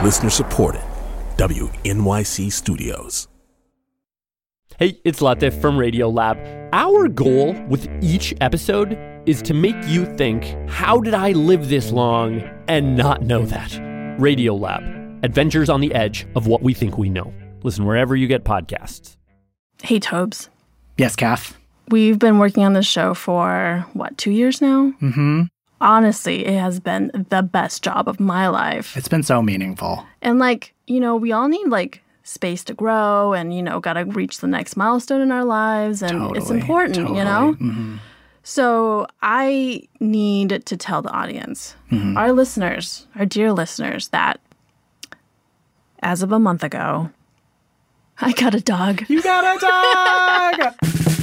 Listener supported. WNYC Studios. Hey, it's Latif from Radiolab. Our goal with each episode is to make you think, how did I live this long and not know that? Radiolab, adventures on the edge of what we think we know. Listen wherever you get podcasts. Hey, Tobes. Yes, Kath? We've been working on this show for, 2 years now? Mm-hmm. Honestly, it has been the best job of my life. It's been so meaningful. And, we all need, space to grow and, gotta reach the next milestone in our lives. And it's important, Mm-hmm. So I need to tell the audience, our listeners, our dear listeners, that as of a month ago, I got a dog. You got a dog!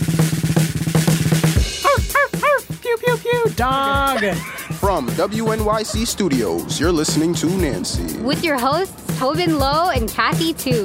Pew, pew, pew, dog! From WNYC Studios, you're listening to Nancy. With your hosts, Tobin Lowe and Kathy Tu.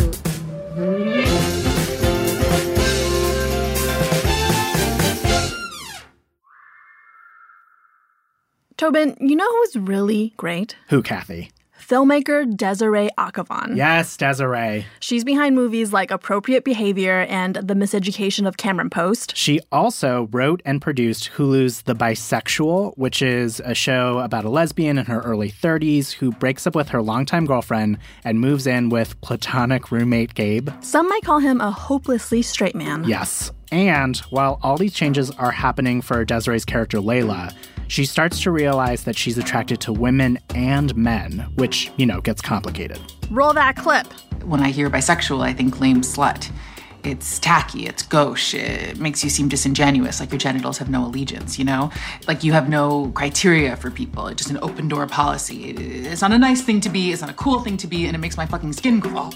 Tobin, you know who's really great? Who, Kathy? Filmmaker Desiree Akhavan. Yes, Desiree. She's behind movies like Appropriate Behavior and The Miseducation of Cameron Post. She also wrote and produced Hulu's The Bisexual, which is a show about a lesbian in her early 30s who breaks up with her longtime girlfriend and moves in with platonic roommate Gabe. Some might call him a hopelessly straight man. Yes. And while all these changes are happening for Desiree's character Layla, she starts to realize that she's attracted to women and men, which, gets complicated. Roll that clip. When I hear bisexual, I think lame slut. It's tacky, it's gauche, it makes you seem disingenuous, like your genitals have no allegiance, Like you have no criteria for people, it's just an open door policy. It's not a nice thing to be, it's not a cool thing to be, and it makes my fucking skin crawl.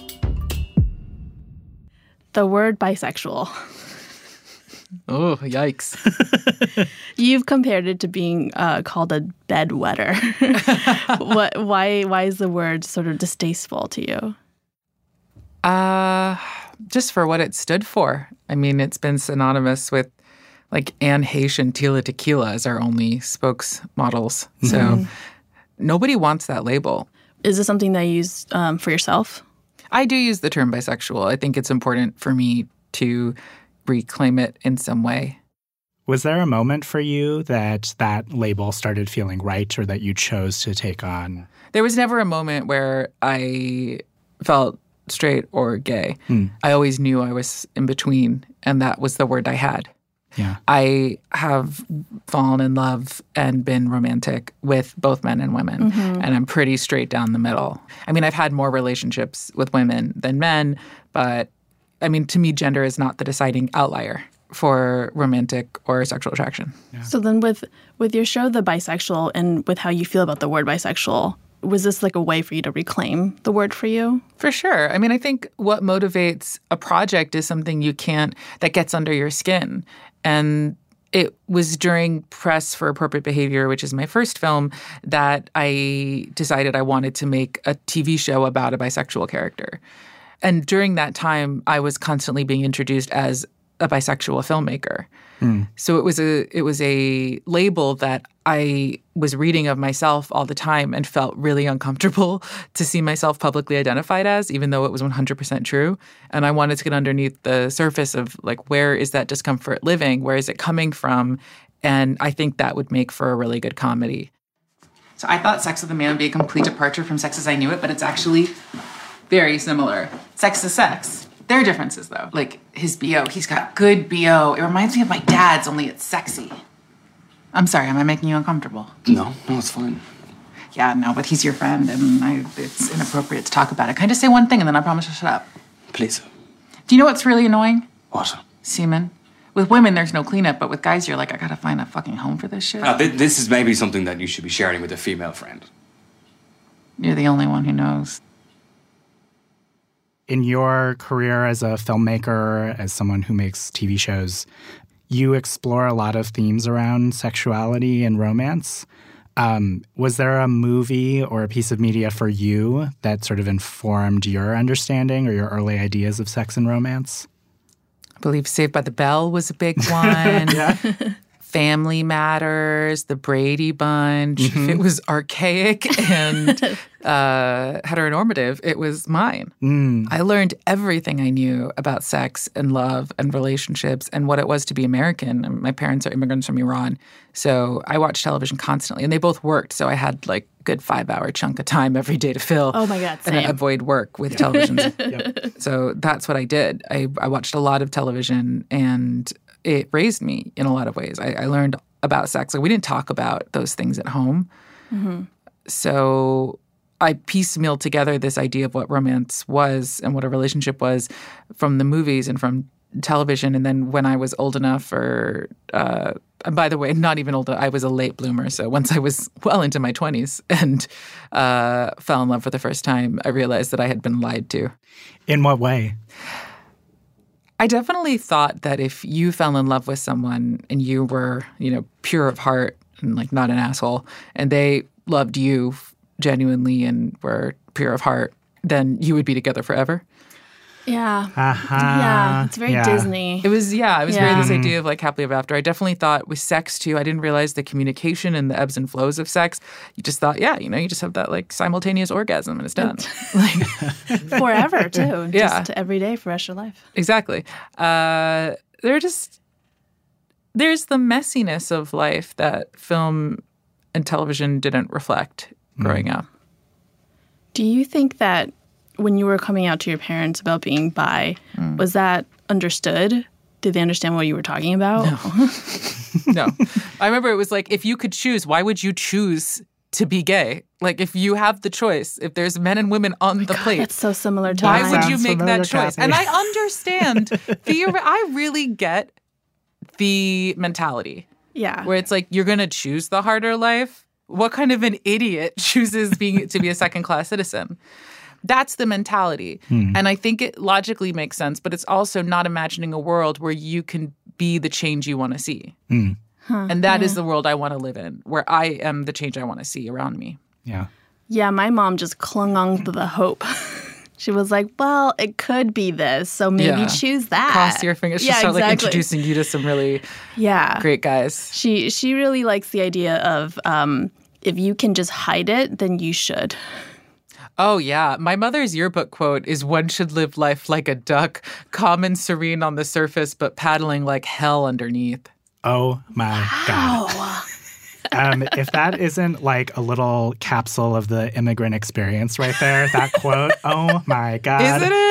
The word bisexual. Oh, yikes. You've compared it to being called a bedwetter. Why is the word sort of distasteful to you? Just for what it stood for. I mean, it's been synonymous with Anne Heche and Tila Tequila as our only spokesmodels. So nobody wants that label. Is this something that you use for yourself? I do use the term bisexual. I think it's important for me to reclaim it in some way. Was there a moment for you that label started feeling right or that you chose to take on? There was never a moment where I felt straight or gay. I always knew I was in between, and that was the word I had. Yeah. I have fallen in love and been romantic with both men and women, and I'm pretty straight down the middle. I mean, I've had more relationships with women than men, but to me, gender is not the deciding outlier for romantic or sexual attraction. Yeah. So then with your show, The Bisexual, and with how you feel about the word bisexual, was this a way for you to reclaim the word for you? For sure. I think what motivates a project is something that gets under your skin. And it was during press for Appropriate Behavior, which is my first film, that I decided I wanted to make a TV show about a bisexual character. And during that time, I was constantly being introduced as a bisexual filmmaker. So it was a label that I was reading of myself all the time and felt really uncomfortable to see myself publicly identified as, even though it was 100% true. And I wanted to get underneath the surface of where is that discomfort living? Where is it coming from? And I think that would make for a really good comedy. So I thought Sex with a Man would be a complete departure from Sex as I Knew It, but it's actually very similar. Sex is sex. There are differences, though. His BO. He's got good BO. It reminds me of my dad's, only it's sexy. I'm sorry, am I making you uncomfortable? No, it's fine. Yeah, no, but he's your friend, and it's inappropriate to talk about it. Can I just say one thing, and then I promise to shut up? Please. Do you know what's really annoying? What? Semen. With women, there's no cleanup, but with guys, you're like, I gotta find a fucking home for this shit. This is maybe something that you should be sharing with a female friend. You're the only one who knows. In your career as a filmmaker, as someone who makes TV shows, you explore a lot of themes around sexuality and romance. Was there a movie or a piece of media for you that sort of informed your understanding or your early ideas of sex and romance? I believe Saved by the Bell was a big one. Family Matters, The Brady Bunch. If it was archaic and heteronormative, it was mine. I learned everything I knew about sex and love and relationships and what it was to be American. And my parents are immigrants from Iran. So I watched television constantly. And they both worked. So I had like a good 5-hour chunk of time every day to fill. Oh, my God, same. And avoid work with television. So that's what I did. I watched a lot of television, and it raised me in a lot of ways. I learned about sex. Like, we didn't talk about those things at home. So I piecemealed together this idea of what romance was and what a relationship was from the movies and from television. And then when I was old enough, and by the way, not even old, I was a late bloomer. So once I was well into my 20s and fell in love for the first time, I realized that I had been lied to. In what way? I definitely thought that if you fell in love with someone and you were, pure of heart and like not an asshole, and they loved you genuinely and were pure of heart, then you would be together forever. Yeah. Yeah. It's very Disney. It was very this idea of like happily ever after. I definitely thought with sex too, I didn't realize the communication and the ebbs and flows of sex. You just thought, you just have that like simultaneous orgasm and it's done. Forever too. Just every day for the rest of your life. Exactly. There's the messiness of life that film and television didn't reflect growing up. Do you think that when you were coming out to your parents about being bi, was that understood? Did they understand what you were talking about? No. I remember it was like, if you could choose, why would you choose to be gay? Like, if you have the choice, if there's men and women on the plate. That's so similar to why mine. would you make that choice? And I understand. I really get the mentality. Yeah. Where it's like, you're going to choose the harder life? What kind of an idiot chooses to be a second-class citizen? That's the mentality. And I think it logically makes sense, but it's also not imagining a world where you can be the change you want to see. And that is the world I want to live in, where I am the change I want to see around me. Yeah. Yeah, my mom just clung on to the hope. She was like, well, it could be this, so maybe choose that. Cross your fingers. She'll start like introducing you to some really great guys. She really likes the idea of if you can just hide it, then you should. Oh, yeah. My mother's yearbook quote is, one should live life like a duck, calm and serene on the surface, but paddling like hell underneath. Oh, my God. If that isn't like a little capsule of the immigrant experience right there, that quote, oh, my God. Isn't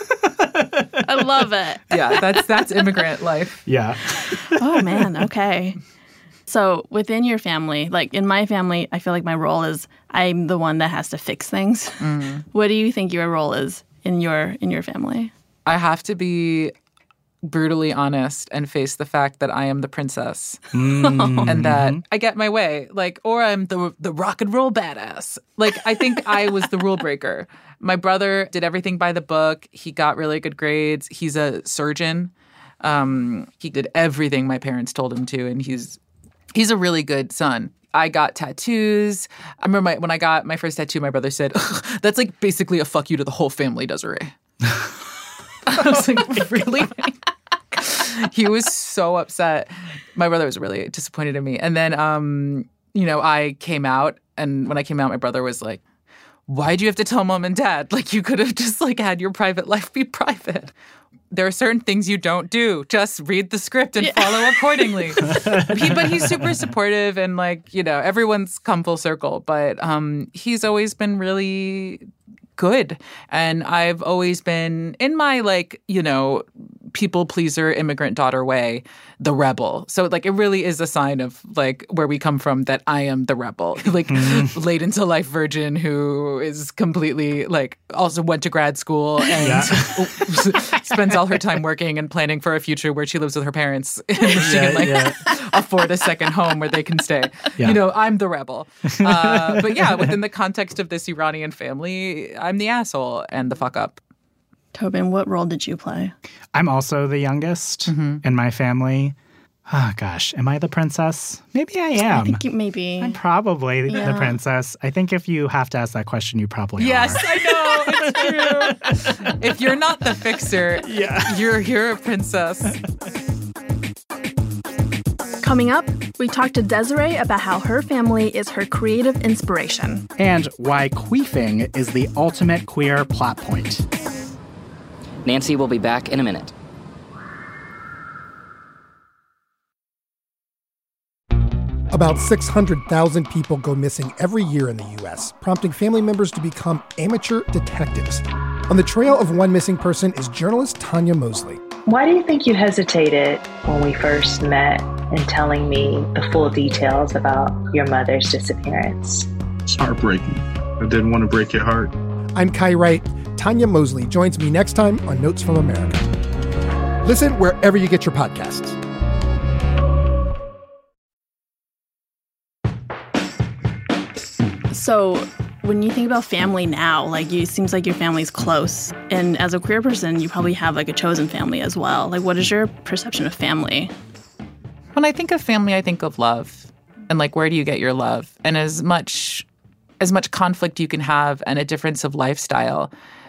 it? I love it. Yeah, that's immigrant life. Yeah. Oh, man. Okay. So within your family, like in my family, I feel like my role is I'm the one that has to fix things. What do you think your role is in your family? I have to be brutally honest and face the fact that I am the princess and that I get my way, like, or I'm the rock and roll badass. Like, I think I was the rule breaker. My brother did everything by the book. He got really good grades. He's a surgeon. He did everything my parents told him to, and he's a really good son. I got tattoos. I remember when I got my first tattoo, my brother said, that's like basically a fuck you to the whole family, Desiree. I was like, really? He was so upset. My brother was really disappointed in me. And then, I came out. And when I came out, my brother was like, why'd you have to tell mom and dad? Like, you could have just like had your private life be private. There are certain things you don't do. Just read the script and follow accordingly. But he's super supportive and like, everyone's come full circle. But he's always been really good. And I've always been in my people pleaser immigrant daughter way, the rebel. So like it really is a sign of like where we come from that I am the rebel. Like late into life virgin who is completely like also went to grad school and spends all her time working and planning for a future where she lives with her parents and she can afford a second home where they can stay. Yeah. I'm the rebel. But yeah, within the context of this Iranian family, I'm the asshole and the fuck up. Tobin, what role did you play? I'm also the youngest in my family. Oh, gosh. Am I the princess? Maybe I am. I think maybe. I'm probably the princess. I think if you have to ask that question, you probably are. Yes, I know. It's true. If you're not the fixer, you're a princess. Coming up, we talk to Desiree about how her family is her creative inspiration. And why queefing is the ultimate queer plot point. Nancy will be back in a minute. About 600,000 people go missing every year in the U.S., prompting family members to become amateur detectives. On the trail of one missing person is journalist Tanya Mosley. Why do you think you hesitated when we first met in telling me the full details about your mother's disappearance? It's heartbreaking. I didn't want to break your heart. I'm Kai Wright. Tanya Mosley joins me next time on Notes from America. Listen wherever you get your podcasts. So when you think about family now, like it seems like your family's close. And as a queer person, you probably have like a chosen family as well. Like what is your perception of family? When I think of family, I think of love. And like where do you get your love? And as much conflict you can have and a difference of lifestyle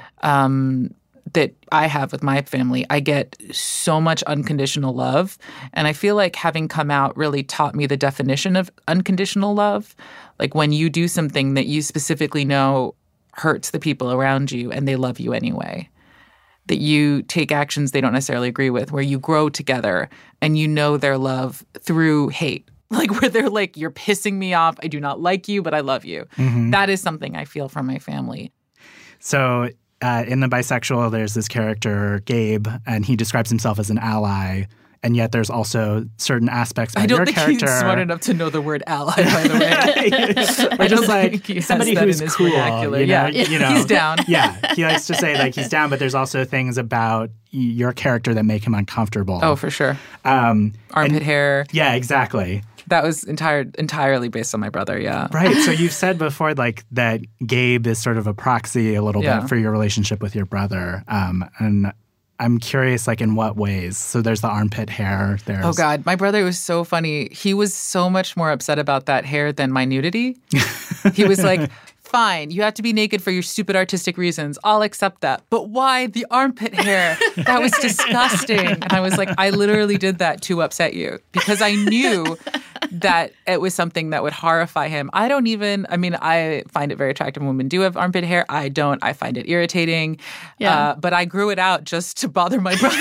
that I have with my family, I get so much unconditional love. And I feel like having come out really taught me the definition of unconditional love. Like when you do something that you specifically know hurts the people around you and they love you anyway. That you take actions they don't necessarily agree with, where you grow together and you know their love through hate. Like where they're like, you're pissing me off. I do not like you, but I love you. Mm-hmm. That is something I feel from my family. So in The Bisexual, there's this character, Gabe, and he describes himself as an ally. And yet there's also certain aspects about your character. I don't think he's smart enough to know the word ally, by the way. Or just like somebody who's cool. You know, he's down. Yeah, he likes to say like he's down, but there's also things about your character that make him uncomfortable. Oh, for sure. Armpit hair. Yeah, exactly. That was entirely based on my brother, yeah. Right. So you've said before like that Gabe is sort of a proxy a little bit for your relationship with your brother. And I'm curious, like, in what ways? So there's the armpit hair. Oh, God. My brother was so funny. He was so much more upset about that hair than my nudity. He was like, fine, you have to be naked for your stupid artistic reasons. I'll accept that. But why the armpit hair? That was disgusting. And I was like, I literally did that to upset you because I knew that it was something that would horrify him. I find it very attractive when women do have armpit hair. I don't. I find it irritating. Yeah. But I grew it out just to bother my brother.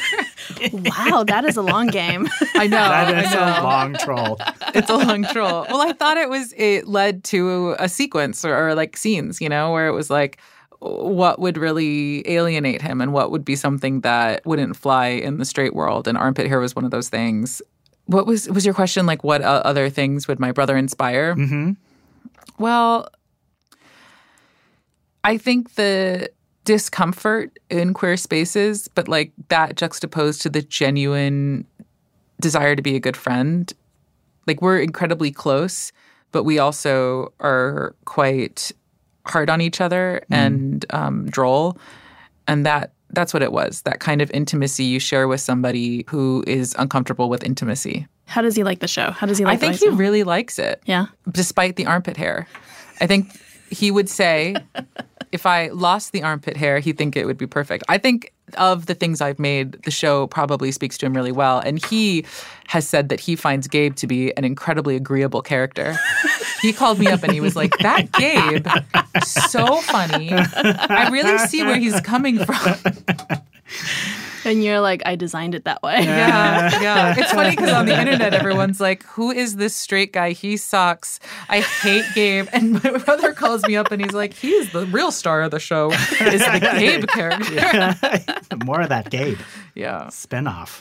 Wow, that is a long game. I know. That is a long troll. It's a long troll. Well, I thought it led to a sequence or like scenes, you know, where it was like, what would really alienate him and what would be something that wouldn't fly in the straight world. And armpit hair was one of those things. What was your question? Like, what other things would my brother inspire? Mm-hmm. Well, I think the discomfort in queer spaces, but like that juxtaposed to the genuine desire to be a good friend. Like we're incredibly close, but we also are quite hard on each other and droll. And that's what it was, that kind of intimacy you share with somebody who is uncomfortable with intimacy. How does he like the show? How does he like I think he really likes it. Yeah. Despite the armpit hair. I think he would say, if I lost the armpit hair, he'd think it would be perfect. I think of the things I've made, the show probably speaks to him really well. And he has said that he finds Gabe to be an incredibly agreeable character. He called me up and he was like, that Gabe, so funny. I really see where he's coming from. And you're like, I designed it that way. Yeah. It's funny because on the internet, everyone's like, who is this straight guy? He sucks. I hate Gabe. And my brother calls me up and he's like, he is the real star of the show. Is the Gabe character. Yeah. More of that Gabe. Yeah. Spinoff.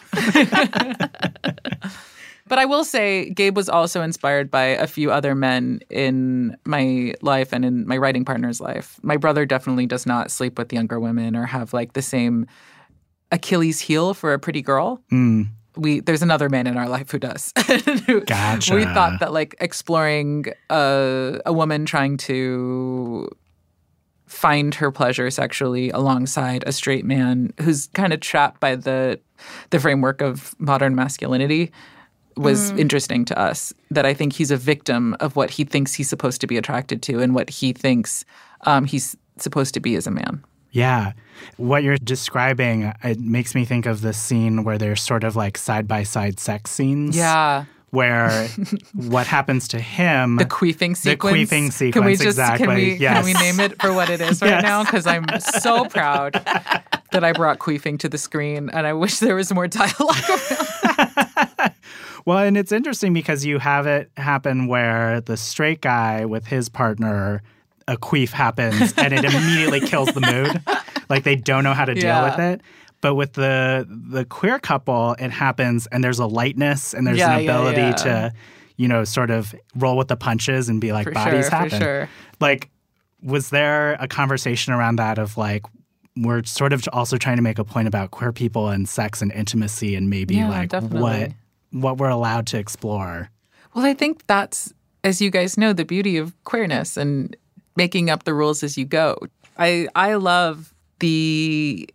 But I will say Gabe was also inspired by a few other men in my life and in my writing partner's life. My brother definitely does not sleep with younger women or have like the same Achilles heel for a pretty girl. There's another man in our life who does. Gotcha. We thought that like exploring a woman trying to find her pleasure sexually alongside a straight man who's kind of trapped by the framework of modern masculinity was interesting to us. That I think he's a victim of what he thinks he's supposed to be attracted to and what he thinks he's supposed to be as a man. Yeah. What you're describing, it makes me think of the scene where there's sort of like side-by-side sex scenes. Yeah. where what happens to him... The queefing sequence. The queefing sequence, exactly. Can we name it for what it is right now? Because I'm so proud that I brought queefing to the screen, and I wish there was more dialogue around that. Well, and it's interesting because you have it happen where the straight guy with his partner, a queef happens, and it immediately kills the mood. Like, they don't know how to deal with it. But with the queer couple, it happens, and there's a lightness, and there's an ability to, you know, sort of roll with the punches and be like, bodies happen. For sure. Like, was there a conversation around that of like, we're sort of also trying to make a point about queer people and sex and intimacy and maybe what we're allowed to explore? Well, I think that's, as you guys know, the beauty of queerness and making up the rules as you go. I love the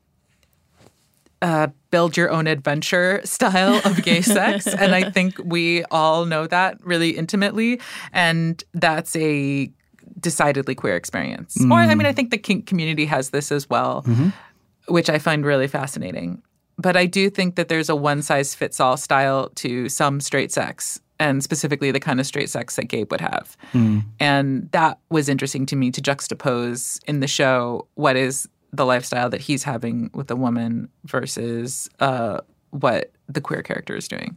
build your own adventure style of gay sex. And I think we all know that really intimately. And that's a decidedly queer experience. Or, I mean, I think the kink community has this as well, which I find really fascinating. But I do think that there's a one-size-fits-all style to some straight sex, and specifically the kind of straight sex that Gabe would have. And that was interesting to me to juxtapose in the show what is the lifestyle that he's having with a woman versus what the queer character is doing.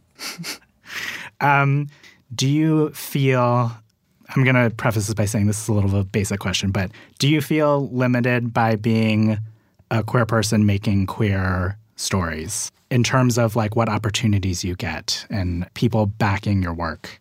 Do you feel, I'm going to preface this by saying this is a little of a basic question, but do you feel limited by being a queer person making queer stories in terms of like what opportunities you get and people backing your work?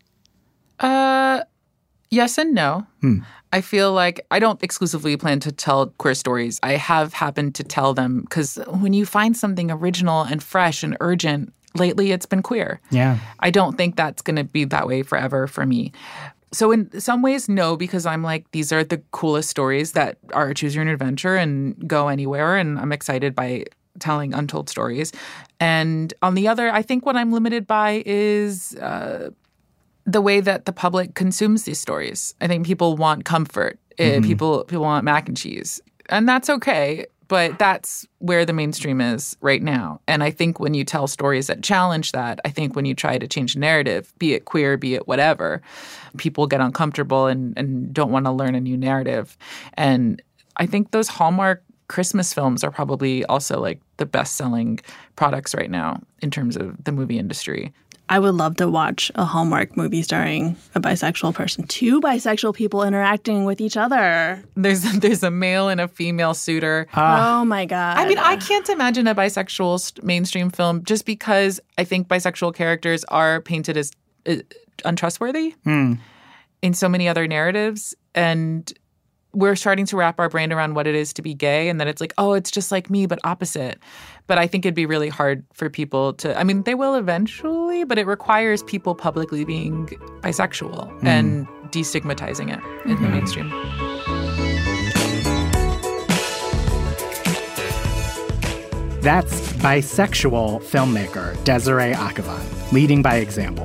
Yes and no. I feel like I don't exclusively plan to tell queer stories. I have happened to tell them because when you find something original and fresh and urgent, lately it's been queer. Yeah. I don't think that's going to be that way forever for me. So in some ways, no, because I'm like, these are the coolest stories that are choose your own adventure and go anywhere. And I'm excited by telling untold stories. And on the other, I think what I'm limited by is the way that the public consumes these stories. I think people want comfort. People want mac and cheese. And that's okay. But that's where the mainstream is right now. And I think when you tell stories that challenge that, I think when you try to change the narrative, be it queer, be it whatever, people get uncomfortable and don't want to learn a new narrative. And I think those Hallmark Christmas films are probably also like the best-selling products right now in terms of the movie industry. I would love to watch a Hallmark movie starring a bisexual person. Two bisexual people interacting with each other. There's a male and a female suitor. Oh, my God. I mean, I can't imagine a bisexual mainstream film just because I think bisexual characters are painted as untrustworthy in so many other narratives. And we're starting to wrap our brain around what it is to be gay and that it's like, oh, it's just like me, but opposite. But I think it'd be really hard for people to, I mean, they will eventually, but it requires people publicly being bisexual and destigmatizing it in the mainstream. That's bisexual filmmaker Desiree Akhavan, leading by example.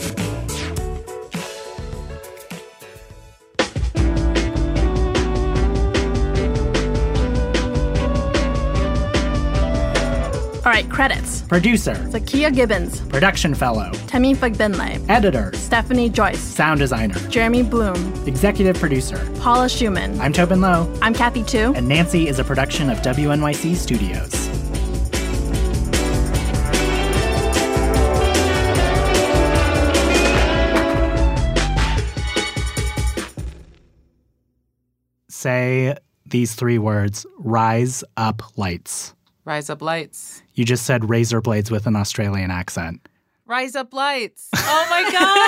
All right, credits. Producer. Zakia Gibbons. Production fellow. Temi Fagbinlay. Editor. Stephanie Joyce. Sound designer. Jeremy Bloom. Executive producer. Paula Schumann. I'm Tobin Lowe. I'm Kathy Tu. And Nancy is a production of WNYC Studios. Say these three words, rise up lights. Rise up lights. You just said razor blades with an Australian accent. Rise up lights. Oh, my God.